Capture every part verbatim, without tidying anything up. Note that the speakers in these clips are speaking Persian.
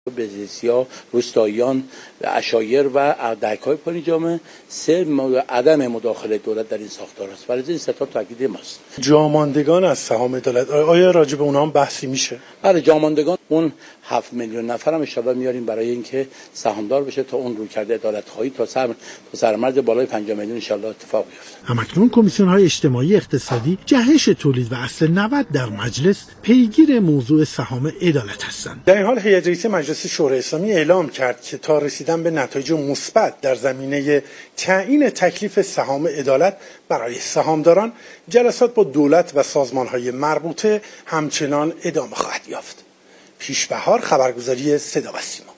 بزیسیا، روستاییان، عشایر و دهک‌های پایین جامعه سه عدم مداخله دولت در این ساختار است. ولی این سه تا تاکید ماست. جاماندگان از سهام عدالت آیا راجع به اونها هم بحثی میشه؟ بله، جاماندگان اون هفت میلیون نفر هم ان شاءالله میاریم برای اینکه سهامدار بشه تا اون رویکرد عدالت خواهی تا سر تا سرمرز بالای پنج میلیون ان شاءالله اتفاق بیفته. همکنون کمیسیون‌های اجتماعی اقتصادی جهش تولید و اصل نود در مجلس پیگیر موضوع سهام عدالت هستند. در این حال هیئت رئیسه مجلس شورای اسلامی اعلام کرد که تا رسیدن به نتایج مثبت در زمینه تعیین تکلیف سهام عدالت برای سهامداران، جلسات با دولت و سازمان‌های مربوطه همچنان ادامه خواهد یافت. پیش بهار، خبرگزاری صدا و سیما.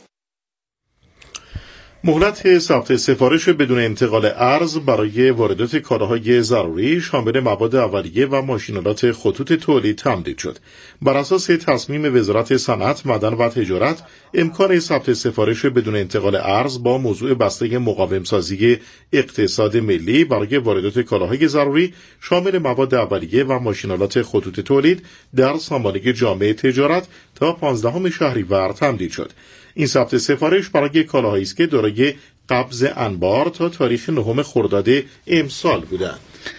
مهلت ثبت سفارش بدون انتقال ارز برای واردات کالاهای ضروری شامل مواد اولیه و ماشینالات خطوط تولید تمدید شد. بر اساس تصمیم وزارت صنعت، معدن و تجارت، امکان ثبت سفارش بدون انتقال ارز با موضوع بسته مقاوم‌سازی اقتصاد ملی برای واردات کالاهای ضروری شامل مواد اولیه و ماشینالات خطوط تولید در سامانه جامع تجارت تا پانزدهم شهریور تمدید شد. این ثبت سفارش برای کالاهایی است که دارای قبض انبار تا تاریخ نهم خرداد امسال بودند.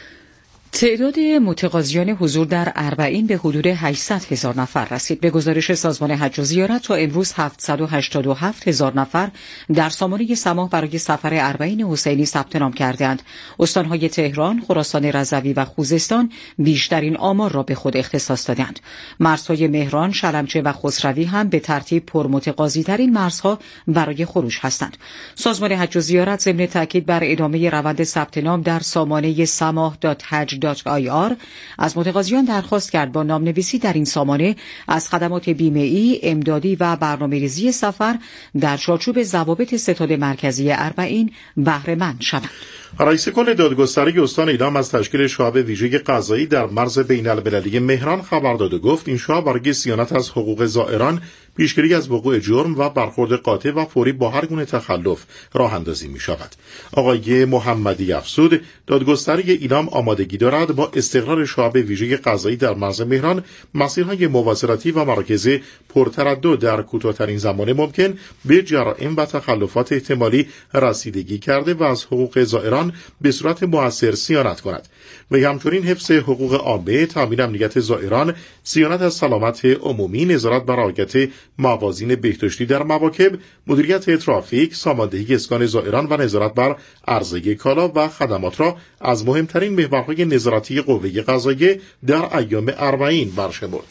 تعداد متقاضیان حضور در اربعین به حدود هشتصد هزار نفر رسید. به گزارش سازمان حج و زیارت تا امروز هفتصد و هشتاد و هفت هزار نفر در سامانه سماح برای سفر اربعین حسینی ثبت نام کردند. استانهای تهران، خراسان رضوی و خوزستان بیشترین آمار را به خود اختصاص دادند. مرزهای مهران، شلمچه و خسروی هم به ترتیب پرمتقاضی‌ترین مرزها برای خروج هستند. سازمان حج و زیارت ضمن تاکید بر ادامه روند ثبت نام در سامانه سماح دات حج دات آی آر از متقاضیان درخواست کرد با نامنویسی در این سامانه از خدمات بیمه‌ای، امدادی و برنامه‌ریزی سفر در چارچوب ضوابط ستاد مرکزی اربعین بهره مند شوند. رئیس کل دادگستری استان ایلام از تشکیل شعب ویژه قضایی در مرز بین المللی مهران خبر داد و گفت این شعب برای صیانت از حقوق زائران، پیشگیری از وقوع جرم و برخورد قاطع و فوری با هر گونه تخلف راه اندازی می شود. آقای محمدی افزود دادگستری ایلام آمادگی دارد با استقرار شعب ویژه قضایی در مرز مهران مسیرهای مواصلاتی و مراکز پرتردد در کوتاه‌ترین زمان ممکن به جرائم و تخلفات احتمالی رسیدگی کرده و از حقوق زائران به صورت مؤثر صیانت کند و همچنین حفظ حقوق عامه، تامین امنیت زائران، صیانت از سلامت عمومی، نظارت بر رعایت موازین بهداشتی در مواکب، مدیریت ترافیک، ساماندهی اسکان زائران و نظارت بر عرضه کالا و خدمات را از مهمترین محورهای نظارتی قوه قضاییه در ایام اربعین برشمرد.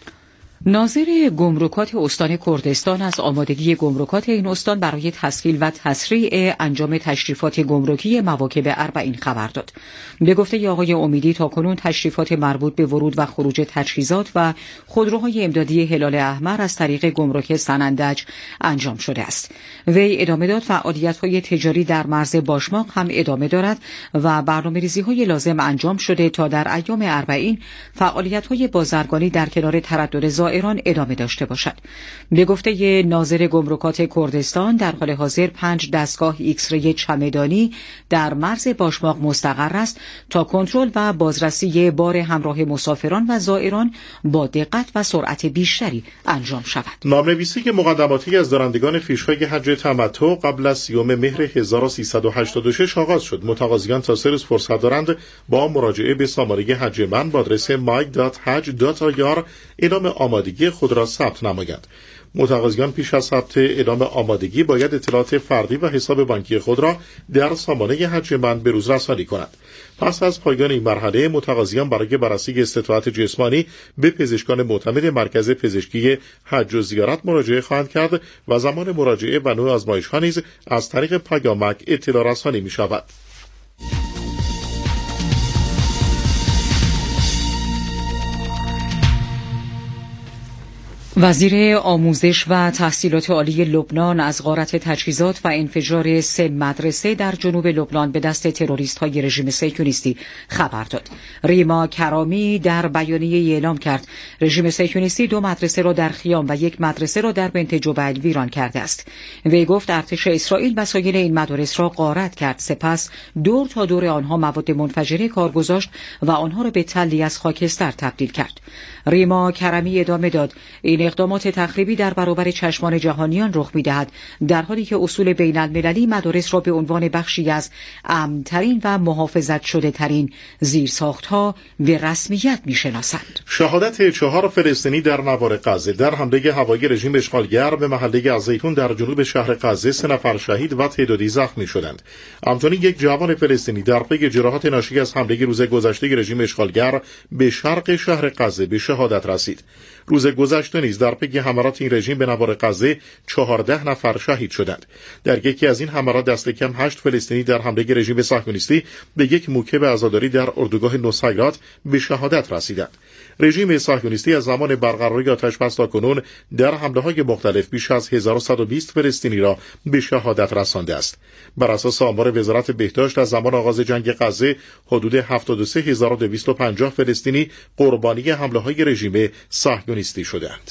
ناظر گمرکات استان کردستان از آمادگی گمرکات این استان برای تسهیل و تسریع انجام تشریفات گمرکی مواکب اربعین خبر داد. به گفته آقای امیدی تاکنون تشریفات مربوط به ورود و خروج تجهیزات و خودروهای امدادی هلال احمر از طریق گمرک سنندج انجام شده است. وی ادامه داد فعالیت‌های تجاری در مرز باشماق هم ادامه دارد و برنامه‌ریزی‌های لازم انجام شده تا در ایام اربعین فعالیت‌های بازرگانی در کنار تردد زائران ایران ادامه داشته باشد. به گفته ناظر گمرکات کردستان در حال حاضر پنج دستگاه ایکس-ری چمدانی در مرز باشماق مستقر است تا کنترل و بازرسی بار همراه مسافران و زائران با دقت و سرعت بیشتری انجام شود. نامنویسی مقدماتی از دارندگان فیش‌های حج تمتع قبل از سیوم مهر هزار و سیصد و هشتاد و شش آغاز شد. متقاضیان تا سه روز فرصت دارند با مراجعه به سامانه حج من با آدرس مای دات حج دات آی آر اعلام آمادگی خود را ثبت نمایند. متقاضیان پیش از ثبت اعلام آمادگی باید اطلاعات فردی و حساب بانکی خود را در سامانه حج من به روز رسانی کنند. پس از پایان این مرحله متقاضیان برای بررسی استطاعت جسمانی به پزشکان معتمد مرکز پزشکی حج و زیارت مراجعه خواهند کرد و زمان مراجعه و نوع آزمایش‌ها نیز از طریق پیامک اطلاع رسانی می شود. وزیر آموزش و تحصیلات عالی لبنان از غارت تجهیزات و انفجار سه مدرسه در جنوب لبنان به دست تروریست‌های رژیم صهیونیستی خبر داد. ریما کرامی در بیانیه‌ای اعلام کرد رژیم صهیونیستی دو مدرسه را در خیام و یک مدرسه را در بنت جبل ویران کرده است. وی گفت ارتش اسرائیل وسایل این مدارس را غارت کرد، سپس دور تا دور آنها مواد منفجره کار گذاشت و آنها را به تلی از خاکستر تبدیل کرد. ریما کرمی ادامه داد این این اقدامات تخریبی در برابر چشمان جهانیان رخ می‌دهد، در حالی که اصول بین المللی مدارس را به عنوان بخشی از امن‌ترین و محافظت شده ترین زیرساخت‌ها به رسمیت می‌شناسند. شهادت چهار فلسطینی در نوار غزه در حمله هوایی رژیم اشغالگر به محله الزیتون در جنوب شهر غزه، سه نفر شهید و تعدادی زخمی شدند. همچنین یک جوان فلسطینی در پی جراحات ناشی از حمله روز گذشته رژیم اشغالگر به شرق شهر غزه به شهادت رسید. روز گذشته نیز در پی حملات این رژیم به نوار غزه چهارده نفر شهید شدند. در یکی از این حملات دست کم هشت فلسطینی در حمله رژیم صهیونیستی به یک موکب عزاداری در اردوگاه نصیرات به شهادت رسیدند. رژیم صهیونیستی از زمان برقراری آتش‌بس تاکنون در حمله‌های مختلف بیش از هزار و صد و بیست فلسطینی را به شهادت رسانده است. بر اساس آمار وزارت بهداشت از زمان آغاز جنگ غزه حدود هفتاد و سه هزار و دویست و پنجاه فلسطینی قربانی حمله‌های رژیم صهیونیستی شدند.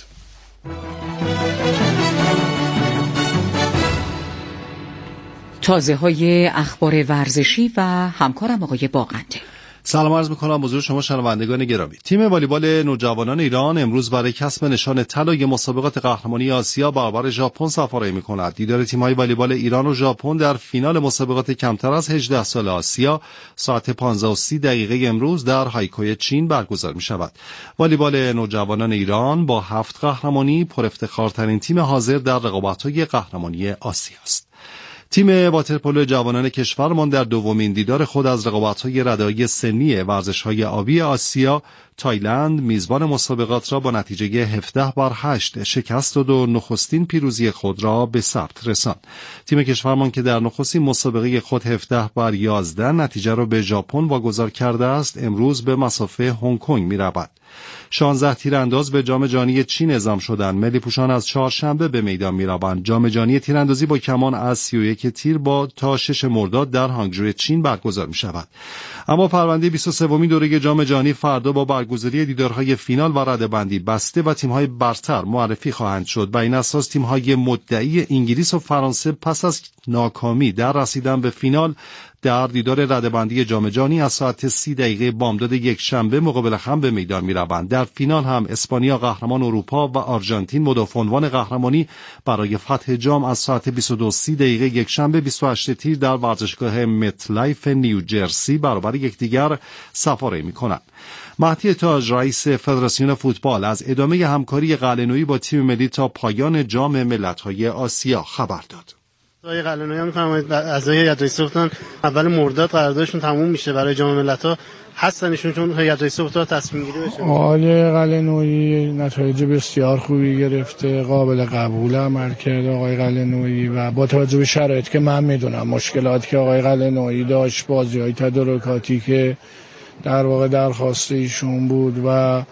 تازه‌های اخبار ورزشی و همکارم آقای باقنده. سلام عرض می‌کنم حضور شما شنوندگان گرامی. تیم والیبال نوجوانان ایران امروز برای کسب نشان طلای مسابقات قهرمانی آسیا برابر ژاپن سفارایی می‌کند. دیدار تیم‌های والیبال ایران و ژاپن در فینال مسابقات کمتر از هجده سال آسیا ساعت پانزده و سی دقیقه امروز در هایکوی چین برگزار می‌شود. والیبال نوجوانان ایران با هفت قهرمانی پر افتخارترین تیم حاضر در رقابت‌های قهرمانی آسیا است. تیم واترپولو جوانان کشورمان در دومین دیدار خود از رقابت‌های رده‌ای سنی ورزش‌های آبی آسیا تایلند میزبان مسابقات را با نتیجه هفده بر هشت شکست داد و نخستین پیروزی خود را به ثبت رساند. تیم کشورمان که در نخستین مسابقه خود هفده بر یازده نتیجه را به ژاپن واگذار کرده است، امروز به مسافه هنگ کنگ می‌رود. شانزده تیرانداز به جام جهانی چین اعزام شدند. ملی پوشان از چهارشنبه به میدان می‌روند. جام جهانی تیراندازی با کمان از سی و یک تیر با تا شش مرداد در هانگجو چین برگزار می‌شود. اما پرونده بیست و سومین دوره جام جهانی فردا با برگزاری دیدارهای فینال و رده‌بندی بسته و تیم‌های برتر معرفی خواهند شد. بر این اساس تیم‌های مدعی انگلیس و فرانسه پس از ناکامی در رسیدن به فینال در دیدار رده‌بندی جام جهانی از ساعت سی دقیقه بامداد یک شنبه مقابل هم به میدان می‌روند. در فینال هم اسپانیا قهرمان اروپا و آرژانتین مدافع عنوان قهرمانی برای فتح جام از ساعت بیست و دو و سی دقیقه یک شنبه بیست و هشت تیر در ورزشگاه مت لایف نیوجرسی برابر یکدیگر سفاری می‌کنند. مهدی تاج رئیس فدراسیون فوتبال از ادامه همکاری قلعه‌نویی با تیم ملی تا پایان جام ملت‌های آسیا خبر داد. آقای قلعه‌نویی هم می‌فرمایید اعضای هیئت رئیسه گفتن اول مرداد قراردادشون تموم میشه برای جام ملت‌ها هستنشون چون هیئت رئیسه گفت تصمیم گیری بشه. آقای قلعه‌نویی نتایج بسیار خوبی گرفته، قابل قبول عمل کرده آقای قلعه‌نویی و با توجه به شرایطی که من میدونم مشکلاتی که آقای قلعه‌نویی داشت، بازی‌های تدارکاتی که در واقع درخواست ایشون بود و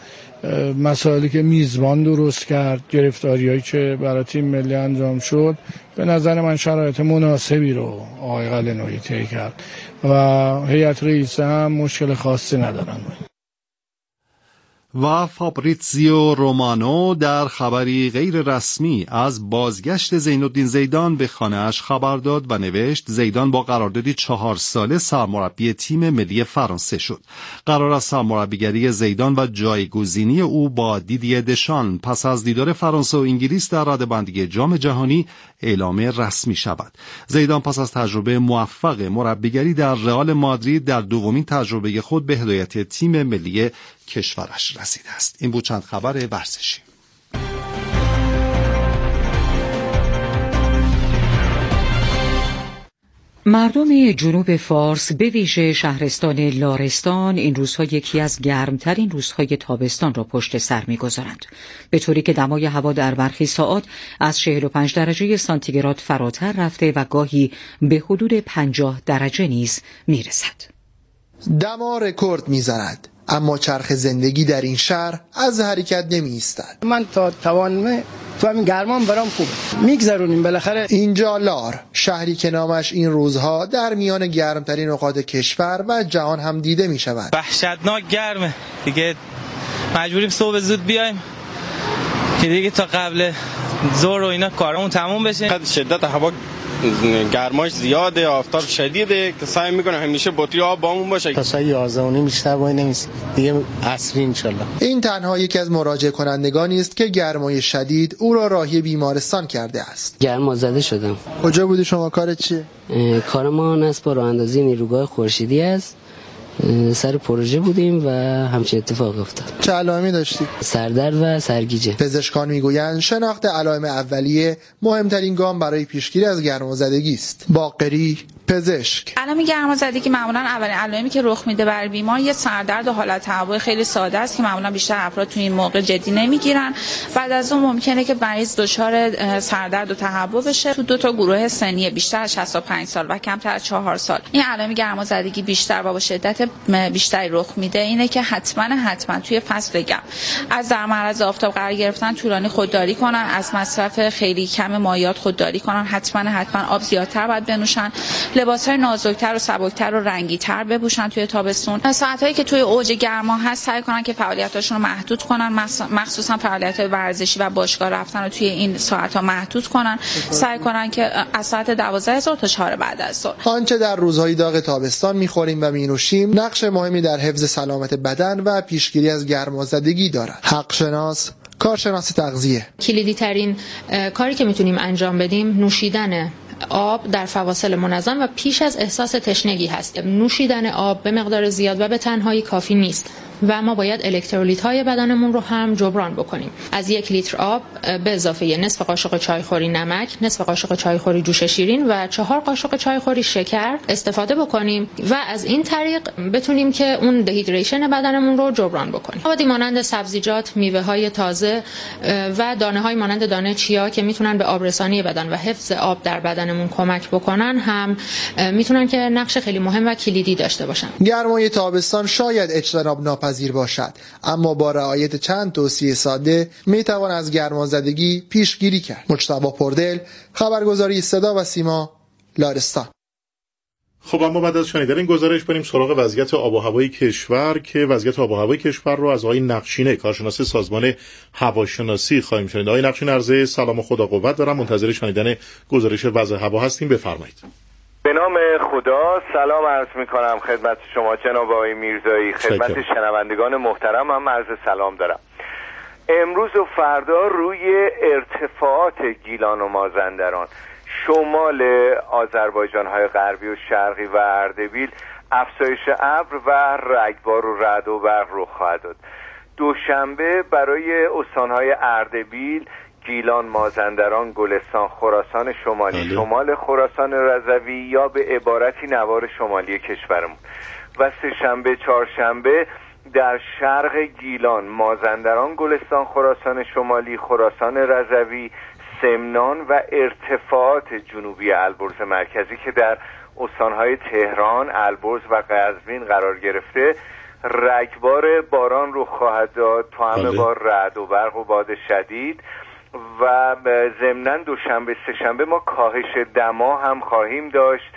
مسائلی که میزبان درست کرد، گرفتاریایی که برای تیم ملی انجام شد، به نظر من شرایط مناسبی رو آقای قلعه‌نویی طی کرد و هیئت رئیسه هم مشکل خاصی ندارن. و فابریتزیو رومانو در خبری غیر رسمی از بازگشت زین‌الدین زیدان به خانه‌اش خبر داد و نوشت زیدان با قراردادی چهار ساله سرمربی تیم ملی فرانسه شد. قرار است سرمربیگری زیدان و جایگزینی او با دیدیه دشان پس از دیدار فرانسه و انگلیس در رده‌بندی جام جهانی اعلام رسمی شود. زیدان پس از تجربه موفق مربیگری در رئال مادرید در دومین تجربه خود به هدایت تیم ملی کشورش رسیده است. این بود چند خبر ورزشی. مردم جنوب فارس به ویژه شهرستان لارستان این روزها یکی از گرمترین روزهای تابستان را پشت سر می‌گذارند، به طوری که دمای هوا در برخی ساعات از چهل و پنج درجه سانتیگراد فراتر رفته و گاهی به حدود پنجاه درجه نیز می‌رسد. دما رکورد می‌زند، اما چرخ زندگی در این شهر از حرکت نمی ایستد. من تا توانم تو همین گرمان برام خوبه میگذرونیم بالاخره. اینجا لار، شهری که نامش این روزها در میان گرمترین نقاط کشور و جهان هم دیده می شود. وحشتناک گرمه دیگه، مجبوریم صبح زود بیایم که دیگه تا قبل ظهر و اینا کارمون تموم بشه. شدت هوا گرماش زیاده، آفتاب شدیده که سعی میکنه همیشه بطری آب بامون باشه. تا ساعت یازده و نیم بیشتر وای نمیسیم دیگه، عصری انشالله. این تنها یکی از مراجعه کنندگانی است که گرمای شدید او را راهی بیمارستان کرده است. گرما زده شدم. کجا بودی شما؟ کارت چیه؟ کار ما نصب راه اندازی نیروگاه خورشیدی است. سر پروژه بودیم و همچین اتفاق افتاد. چه علائمی داشتی؟ سردرد و سرگیجه. پزشکان میگویند شناخت علائم اولیه مهمترین گام برای پیشگیری از گرمازدگی است. باقری پزشک: علائم گرمازدگی معمولا اولین علائمی که رخ میده برای بیمار یه سردرد و حالت تهوع خیلی ساده است که معمولا بیشتر افراد تو این موقع جدی نمیگیرن. بعد از اون ممکنه که مریض دچار سردرد و تهوع بشه. تو دو تا گروه سنی بیشتر از شصت و پنج سال و کمتر از چهار سال این علائم گرمازدگی بیشتر و با شدت بیشتری رخ میده. اینه که حتما حتما توی فصل گرم از در معرض آفتاب قرار گرفتن طولانی خودداری کنن، از مصرف خیلی کم مایعات خودداری کنن، حتما حتما آب زیادتر باید بنوشن، لباس‌های نازک‌تر و سبک‌تر و رنگی‌تر بپوشن توی تابستون. ساعتایی که توی اوج گرما هست سعی کنن که فعالیتاشون رو محدود کنن، مخصوصا فعالیت‌های ورزشی و باشگاه رفتن رو توی این ساعت‌ها محدود کنن. سعی کنن که از ساعت دوازده ظهر تا چهار بعد از ظهر آنچه در روزهای داغ تابستان می‌خوریم و می‌نوشیم نقش مهمی در حفظ سلامت بدن و پیشگیری از گرمازدگی دارد. حق شناس، کارشناس تغذیه: کلیدی ترین کاری که میتونیم انجام بدیم نوشیدن آب در فواصل منظم و پیش از احساس تشنگی هست. نوشیدن آب به مقدار زیاد و به تنهایی کافی نیست و ما باید الکترولیت های بدنمون رو هم جبران بکنیم. از یک لیتر آب به اضافه نصف قاشق چایخوری نمک، نصف قاشق چایخوری جوش شیرین و چهار قاشق چایخوری شکر استفاده بکنیم و از این طریق بتونیم که اون دهیدریشن بدنمون رو جبران بکنیم. موادی مانند سبزیجات، میوه های تازه و دانه های مانند دانه چیا که میتونن به آبرسانی بدن و حفظ آب در بدنمون کمک بکنن هم میتونن که نقش خیلی مهم و کلیدی داشته باشن. گرمای تابستان شاید اجتناب ناپذیر باشد، اما با رعایت چند توصیه ساده میتوان از گرمازدگی پیشگیری کرد. مجتبی پردل، خبرگزاری صدا و سیما، لرستان. خب اما بعد از شنیدن این گزارش بریم سراغ وضعیت آب و هوای کشور که وضعیت آب و هوای کشور رو از آقای نقشینه، کارشناس سازمان هواشناسی خواهیم شنید. آقای نقشینه، عرض سلام و خدا قوت دارم، منتظر شنیدن گزارش وضع هوا هستیم، بفرمایید. به نام خدا سلام عرض می کنم خدمت شما جناب آقای میرزایی، خدمت شنوندگان محترم هم عرض سلام دارم. امروز و فردا روی ارتفاعات گیلان و مازندران، شمال آذربایجان های غربی و شرقی و اردبیل افزایش ابر و رگبار و رعد و برق رخ خواهد داد. دوشنبه برای استانهای اردبیل، گیلان، مازندران، گلستان، خراسان شمالی، بله. شمال خراسان رضوی یا به عبارتی نوار شمالی کشورمون و سه شنبه چهارشنبه در شرق گیلان، مازندران، گلستان، خراسان شمالی، خراسان رضوی، سمنان و ارتفاعات جنوبی البرز مرکزی که در استانهای تهران، البرز و قزوین قرار گرفته رگبار باران رو خواهد داد تو همه با رعد و برق و باد شدید و ضمناً دوشنبه سه شنبه ما کاهش دما هم خواهیم داشت.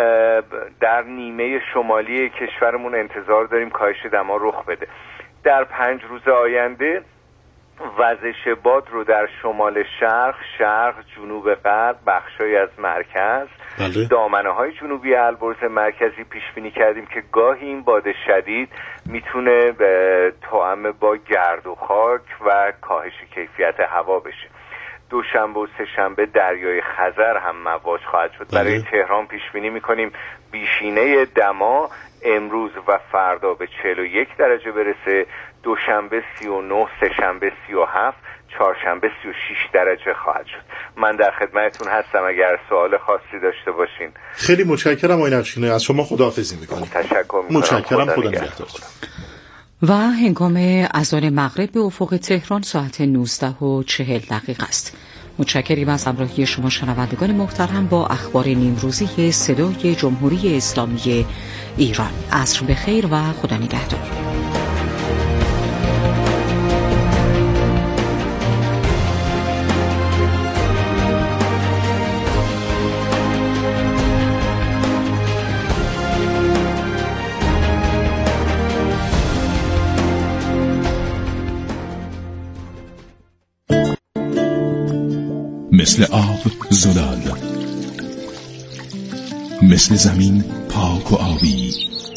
در نیمه شمالی کشورمون انتظار داریم کاهش دما رخ بده. در پنج روز آینده وزش باد رو در شمال شرق، شرق، جنوب غرب، بخشای از مرکز، بله. دامنه های جنوبی البرز مرکزی پیش بینی کردیم که گاهی این باد شدید میتونه توأم با گرد و خاک و کاهش کیفیت هوا بشه. دوشنبه و سه شنبه دریای خزر هم مواج خواهد شد. بله. برای تهران پیش بینی میکنیم بیشینه دما امروز و فردا به چهل و یک درجه برسه، دوشنبه سی و نه، سه شنبه سی و هفت، چهارشنبه سی و شش درجه خواهد شد. من در خدمتتون هستم اگر سوال خاصی داشته باشین. خیلی متشکرم آقای نقشینه، از شما خداحافظی میکنم. تشکر میکنم. متشکرم، خدا نگهدار. و هنگام اذان مغرب به افق تهران ساعت نوزده و چهل دقیقه است. متشکریم از همراهی شما شنوندگان محترم با اخبار نیمروزی صدای جمهوری اسلامی ایران. عصر بخیر و خدا نگهدار. مثل آب زلال، مثل زمین پاک و آبی،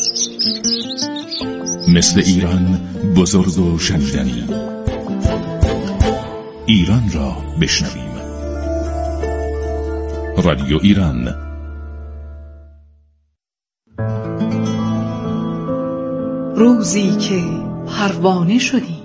مثل ایران بزرگ و شنیدنی. ایران را بشنویم. رادیو ایران. روزی که پروانه شدی،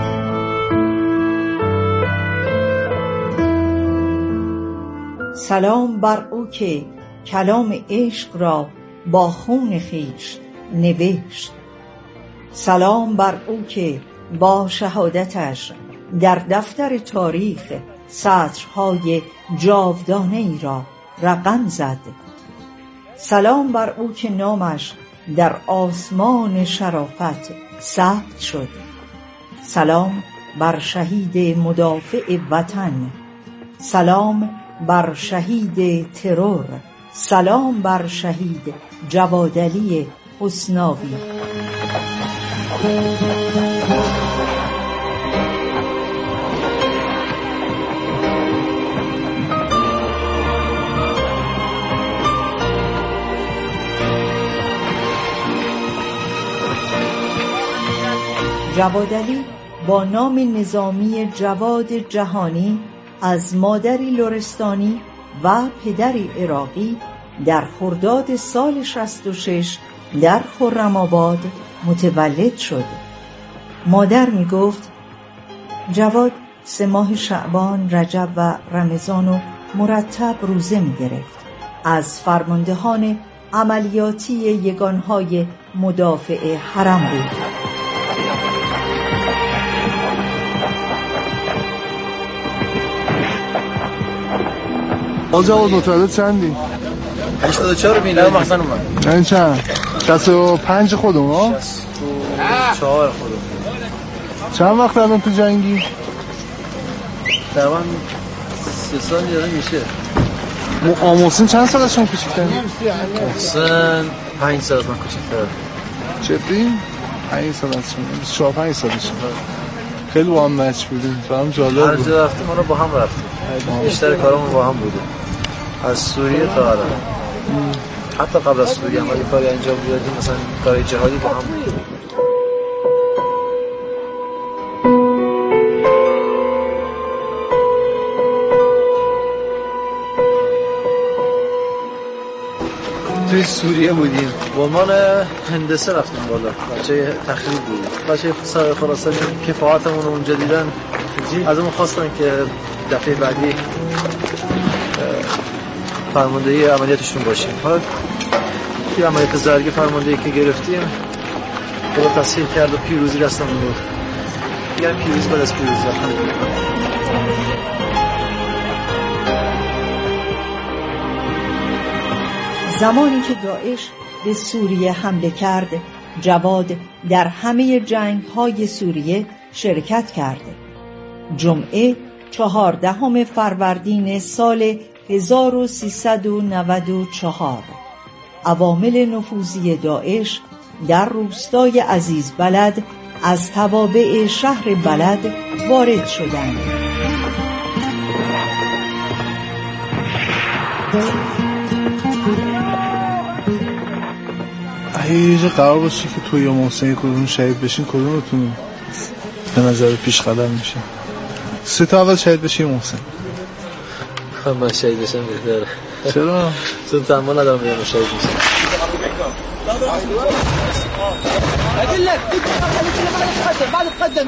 سلام بر او که کلام عشق را با خون خویش نوشت. سلام بر او که با شهادتش در دفتر تاریخ سطرهای جاودانه ای را رقم زد. سلام بر او که نامش در آسمان شرافت ثبت شد. سلام بر شهید مدافع وطن، سلام بر شهید ترور، سلام بر شهید جوادعلی حسناوی. جوادعلی با نام نظامی جواد جهانی از مادری لرستانی و پدری عراقی در خرداد سال شصت و شش در خرم‌آباد متولد شد. مادر می گفت جواد سه ماه شعبان، رجب و رمضان و مرتب روزه می گرفت. از فرماندهان عملیاتی یگانهای مدافع حرم بود. آقا جواد متولد چندی؟ هشتاد و چهار میلادی. محسن اومد. این چند؟ شصت و پنج خودم ها؟ شصت و چهار خودم. چند وقت الان تو جنگی؟ تقریبا سه سال یاد میشه. محسن چند سالشون کوچیک‌تره؟ محسن پنج سال از من کوچیک‌تره. جدی؟ پنج سال از شما. شما پنج سالشون. خیلی با هم مچ بودیم. تو هم جالب بود. هر جا رفتیم ما رو با هم رفتیم. بیشتر کارمون با هم بوده. از سوریه تا عراق. حتی قبل از سوریه هم اگه کاری انجام میدادیم، مثلا کار جهادی با هم بودیم. توی سوریه بودیم. با عنوان هندسه رفتیم بالا. بچه تخریب بودیم. بچه سر خراسانی کفاءتمون رو اونجا دیدن. از اون خواستن که دفعه بعدی فرماندهی عملیاتشون باشیم. حالا توی عملیات زرگی فرماندهی که گرفتیم خدا تسهیل کرد و پیروزی دستمون بود. دیگه پیروزی بعد از پیروزی زمانی که داعش به سوریه حمله کرد، جواد در همه جنگ‌های سوریه شرکت کرد. جمعه چهاردهم فروردین سال هزار و سیصد و نود و چهار عوامل نفوذی داعش در روستای عزیزبلد از توابع شهر بلد وارد شدند. اگه یه جا قرار باشه که توی یا محسن کدوم شهید بشین، کدومتون به نظر پیش قدم میشه؟ سه تا اول شهید بشی محسن. من شهید بشم بهتره. چرا؟ چون تحمل ندارم بیان شهید میشم. اقول لك بعد تقدم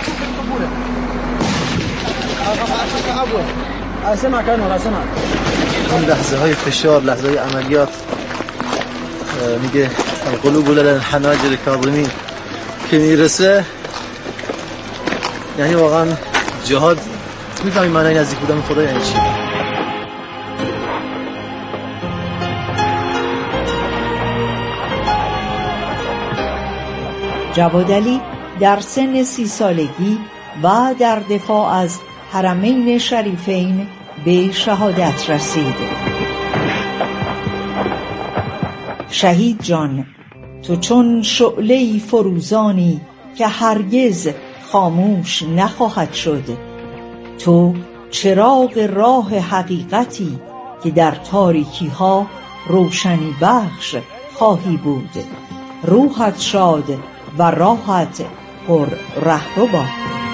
اسمع كانوا اسمع اون لحظه های فشار، لحظه های عملیات، میگه القلوب للحناجر کاظمین که میرسه، یعنی واقعا جهاد میفهمی معنی نزدیک بودن خدا یعنی چی. جوادعلی در سن سی سالگی و در دفاع از حرمین شریفین به شهادت رسید. شهید جان، تو چون شعله‌ای فروزانی که هرگز خاموش نخواهد شد. تو چراغ راه حقیقتی که در تاریکی ها روشنی بخش خواهی بود. روحت شاد و راحت پر رهرو باد.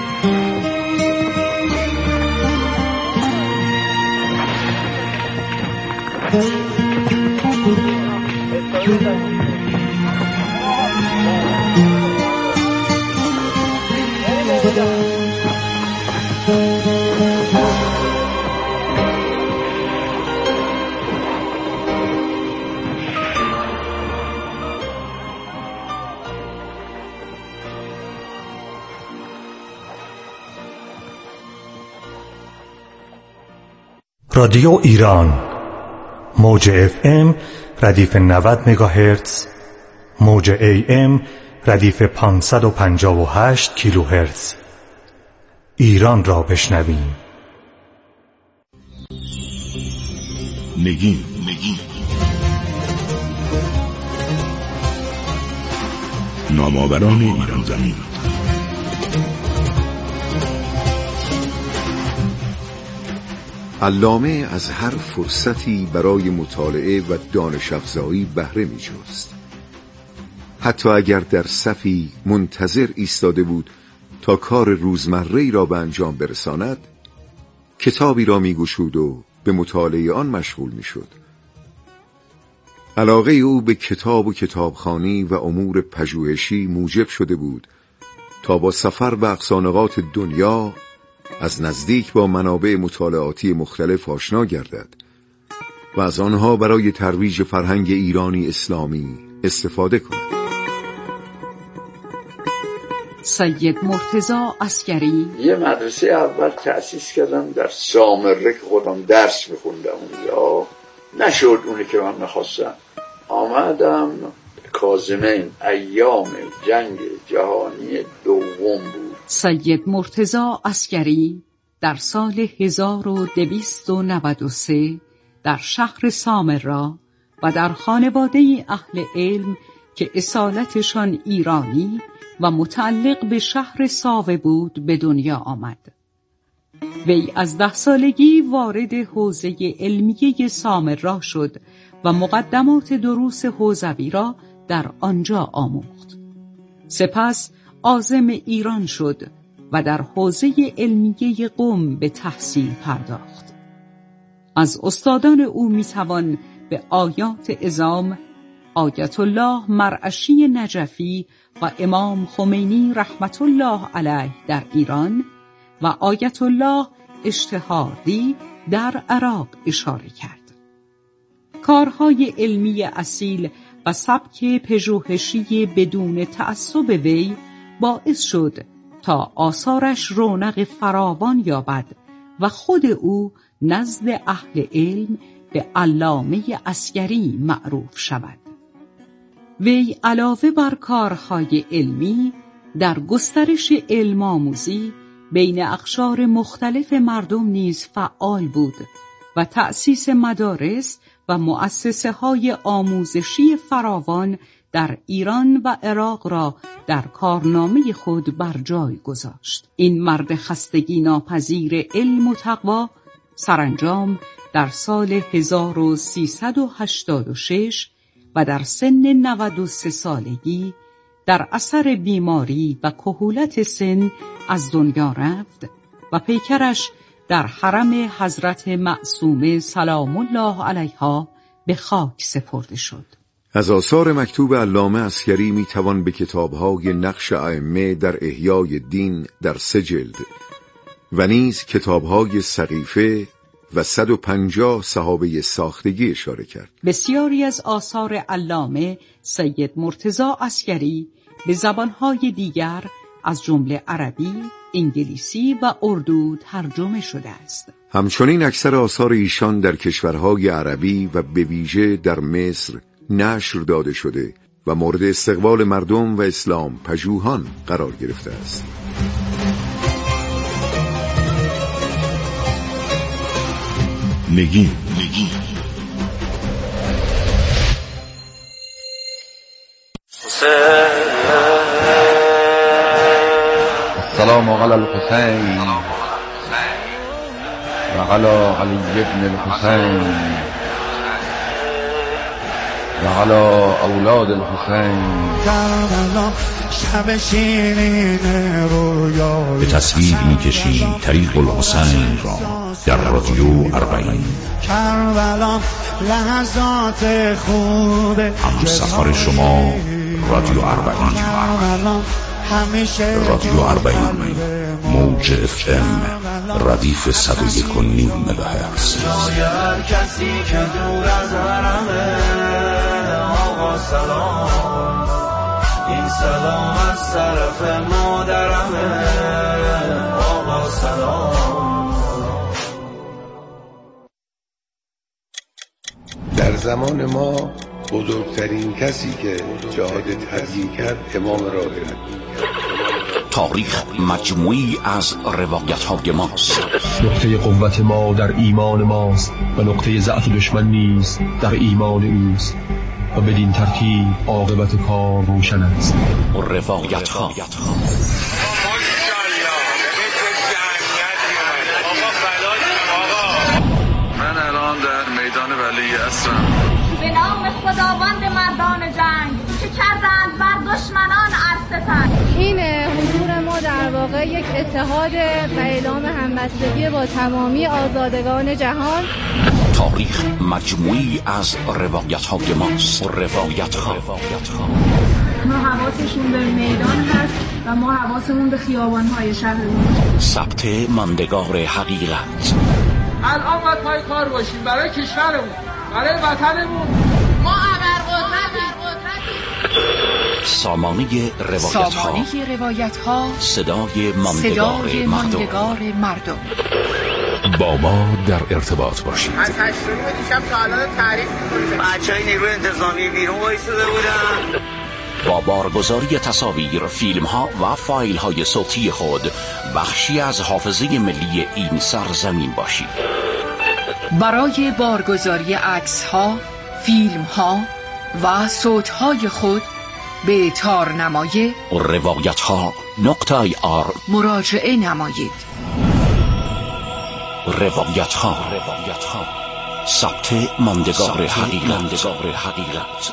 رادیو ایران موج اف ام ردیف نود مگاهرتز، موج ای ام ردیف پانصد و پنجاه و هشت کیلوهرتز. ایران را بشنویم. نگین نگین نامآوران ایران زمین. علامه از هر فرصتی برای مطالعه و دانش افزایی بهره می‌جست. حتی اگر در صفی منتظر ایستاده بود تا کار روزمره‌ای را به انجام برساند، کتابی را می‌گشود و به مطالعه آن مشغول می‌شد. علاقه او به کتاب و کتابخوانی و امور پژوهشی موجب شده بود تا با سفر به اقصانقاط دنیا از نزدیک با منابع مطالعاتی مختلف آشنا گردد و از آنها برای ترویج فرهنگ ایرانی اسلامی استفاده کند. سید مرتضی عسگری یه مدرسه اول تأسیس کردم در سامره که خودم درس میخوندم اونجا. نشد اونی که من میخواستم. آمدم کاظمین ایام جنگ جهانی دوم بود. سید مرتضی عسگری در سال هزار و دویست و نود و سه در شهر سامرا و در خانواده اهل علم که اصالتشان ایرانی و متعلق به شهر ساوه بود به دنیا آمد. وی از ده سالگی وارد حوزه علمیه سامرا شد و مقدمات دروس حوزوی را در آنجا آموخت. سپس عازم ایران شد و در حوزه علمیه قم به تحصیل پرداخت. از استادان او میتوان به آیات عظام آیت الله مرعشی نجفی و امام خمینی رحمت الله علیه در ایران و آیت الله اشتهاردی در عراق اشاره کرد. کارهای علمی اصیل و سبک پژوهشی بدون تعصب وی باعث شد تا آثارش رونق فراوان یابد و خود او نزد اهل علم به علامه عسگری معروف شود. وی علاوه بر کارهای علمی در گسترش علم آموزی بین اقشار مختلف مردم نیز فعال بود و تأسیس مدارس و مؤسسه های آموزشی فراوان در ایران و عراق را در کارنامه خود بر جای گذاشت. این مرد خستگی ناپذیر علم و تقوا سرانجام در سال هزار و سیصد و هشتاد و شش و در سن نود و سه سالگی در اثر بیماری و کهولت سن از دنیا رفت و پیکرش در حرم حضرت معصومه سلام الله علیها به خاک سپرده شد. از آثار مکتوب علامه عسگری می توان به کتاب‌های نقش ائمه در احیای دین در سه جلد و نیز کتاب‌های سقیفه و صد و پنجاه صحابه ساختگی اشاره کرد. بسیاری از آثار علامه سید مرتضی عسگری به زبانهای دیگر از جمله عربی، انگلیسی و اردو ترجمه شده است. همچنین اکثر آثار ایشان در کشورهای عربی و به ویژه در مصر نشر داده شده و مورد استقبال مردم و اسلام پژوهان قرار گرفته است. نگین نگین السلام علی الحسین و علی علی ابن الحسین و علی اولاد الحسین. به تصویر می‌کشیم طریق الحسین را در رادیو اربعین. هم سفر شما رادیو اربعین. رادیو اربعین موج اف ام ردیف صد و یک و نیم مگاهرتز. هر کسی که دور از حرمه آقا سلام، این سلام از طرف مادرمه آقا سلام. در زمان ما بزرگترین کسی که جهاد تبیین کرد امام راهب. تاریخ مجموعی از روایت‌های ماست. نقطه قوت ما در ایمان ماست و نقطه ضعف دشمن نیز در ایمان اوست و بدین ترتیب عاقبت کار روشن است. روایت‌ها من الان در میدان ولی هستم. به نام خداوند مردان جنگ که کردند بر دشمنان ارستن. این حضور ما در واقع یک اتحاد و اعلام همبستگی با تمامی آزادگان جهان. تاریخ مجموعی از روایت‌های ماست. روایت‌ها ما حواسشون به میدان هست و ما حواسمون به خیابان‌های شهرمون. ثبت ماندگار حقیقت. الان باید پای کار باشیم برای کشورمون، برای وطنمون. ما ابرقدرتیم. سامانه روایت‌ها. سامانه روایت‌ها. صدای ماندگار صدای ماندگار مردم. با ما در ارتباط باشید. از هشت دیشب تا الان تعریف می‌کنیم. بچه‌های نیروی انتظامی بیرون وایساده بودن. با بارگذاری تصاویر، فیلم‌ها و فایل‌های صوتی خود بخشی از حافظه ملی این سرزمین باشید. برای بارگذاری عکس‌ها، فیلم‌ها و صوت‌های خود به تارنمای روایت‌ها نقطه آی آر مراجعه نمایید. روایت‌ها ثبت ماندگار حقیقت.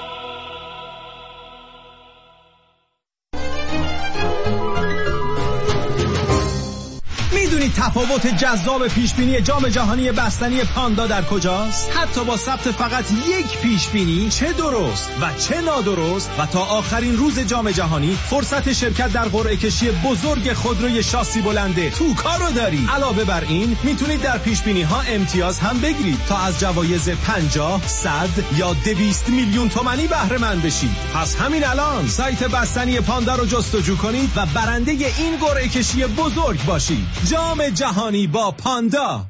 میدونید تفاوت جذاب پیشبینی جام جهانی بستنی پاندا در کجاست؟ حتی با ثبت فقط یک پیشبینی، چه درست و چه نادرست، و تا آخرین روز جام جهانی فرصت شرکت در قرعه کشی بزرگ خودروی شاسی بلنده توکا رو دارید. علاوه بر این میتونید در پیشبینی ها امتیاز هم بگیرید تا از جوایز پنجاه، صد یا دویست میلیون تومانی بهره مند بشید. پس همین الان سایت بستنی پاندا رو جستجو کنید و برنده این قرعه کشی بزرگ باشید. جام جهانی با پاندا.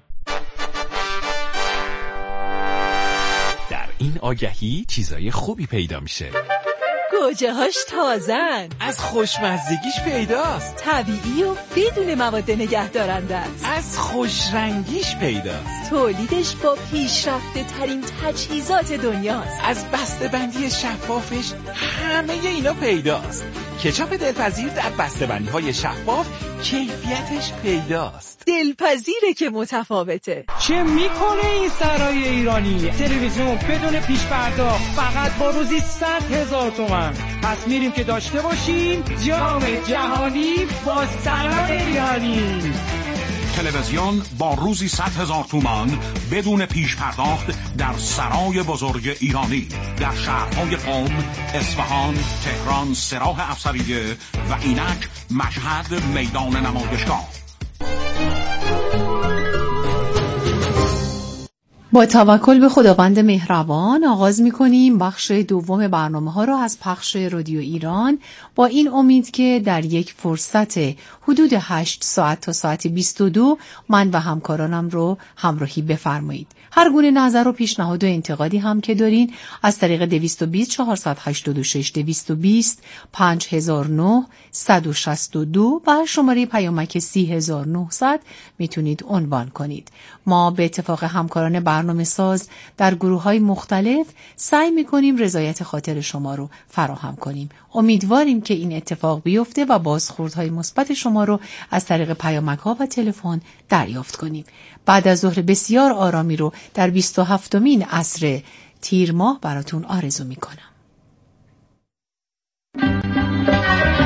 در این آگهی چیزای خوبی پیدا میشه. گوجه هاش تازن، از خوشمزگیش پیداست، طبیعی و بدون مواد نگه دارنده است، از خوشرنگیش پیداست، تولیدش با پیشرفته ترین تجهیزات دنیاست، از بسته‌بندی شفافش همه اینا پیداست. کچاپ دلپذیر در بسته‌بندی های شفاف کیفیتش پیداست. دلپذیره که متفاوته. چه میکنه این سرای ایرانی؟ تلویزیون بدون پیش پرداخت فقط با روزی صد هزار تومان. پس میریم که داشته باشیم جام جهانی با سرای ایرانی. تلویزیون با روزی صد هزار تومان بدون پیش پرداخت در سرای بزرگ ایرانی در شهرهای قم، اصفهان، تهران، سراح افسریه و اینک مشهد میدان نمایشگاه. با توکل به خداوند مهربان آغاز می‌کنیم بخش دوم برنامه‌ها را از پخش رادیو ایران، با این امید که در یک فرصت حدود هشت ساعت تا ساعت بیست و دو من و همکارانم رو همراهی بفرمایید. هر گونه نظر و پیشنهاد و انتقادی هم که دارین از طریق دویست و بیست چهارصد و هشتاد و شش دویست و بیست پنج هزار و نه صد و شصت و دو و شماره پیامک سی هزار و نهصد میتونید عنوان کنید. ما به اتفاق همکاران برنامه ساز در گروه های مختلف سعی میکنیم رضایت خاطر شما رو فراهم کنیم. امیدواریم که این اتفاق بیفته و بازخوردهای مثبت شما رو از طریق پیامک ها و تلفن دریافت کنیم. بعد از ظهر بسیار آرامی رو در بیست و هفتمین عصر تیر ماه براتون آرزو میکنم.